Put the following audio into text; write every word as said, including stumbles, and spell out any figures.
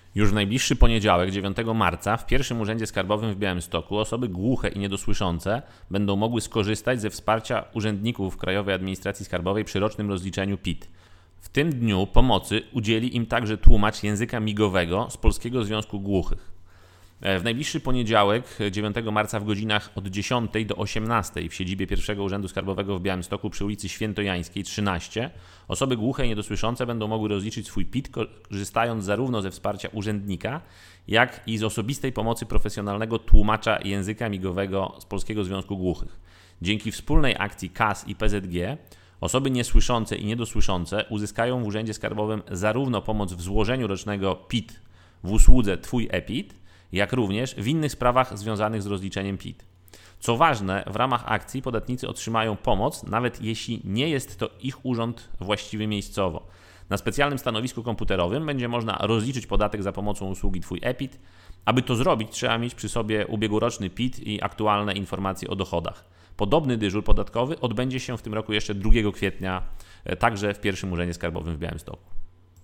Już w najbliższy poniedziałek, dziewiątego marca, w pierwszym Urzędzie Skarbowym w Białymstoku osoby głuche i niedosłyszące będą mogły skorzystać ze wsparcia urzędników Krajowej Administracji Skarbowej przy rocznym rozliczeniu P I T. W tym dniu pomocy udzieli im także tłumacz języka migowego z Polskiego Związku Głuchych. W najbliższy poniedziałek, dziewiątego marca w godzinach od dziesiątej do osiemnastej w siedzibie pierwszego Urzędu Skarbowego w Białymstoku przy ulicy Świętojańskiej trzynaście osoby głuche i niedosłyszące będą mogły rozliczyć swój P I T, korzystając zarówno ze wsparcia urzędnika, jak i z osobistej pomocy profesjonalnego tłumacza języka migowego z Polskiego Związku Głuchych. Dzięki wspólnej akcji K A S i P Z G osoby niesłyszące i niedosłyszące uzyskają w Urzędzie Skarbowym zarówno pomoc w złożeniu rocznego P I T w usłudze Twój e-P I T, jak również w innych sprawach związanych z rozliczeniem P I T. Co ważne, w ramach akcji podatnicy otrzymają pomoc, nawet jeśli nie jest to ich urząd właściwy miejscowo. Na specjalnym stanowisku komputerowym będzie można rozliczyć podatek za pomocą usługi Twój e-P I T. Aby to zrobić, trzeba mieć przy sobie ubiegłoroczny P I T i aktualne informacje o dochodach. Podobny dyżur podatkowy odbędzie się w tym roku jeszcze drugiego kwietnia, także w pierwszym Urzędzie Skarbowym w Białymstoku.